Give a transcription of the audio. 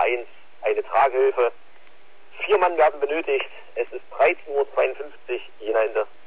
1 eine Traghilfe. 4 Mann werden benötigt. Es ist 13:52 Uhr, Jena in der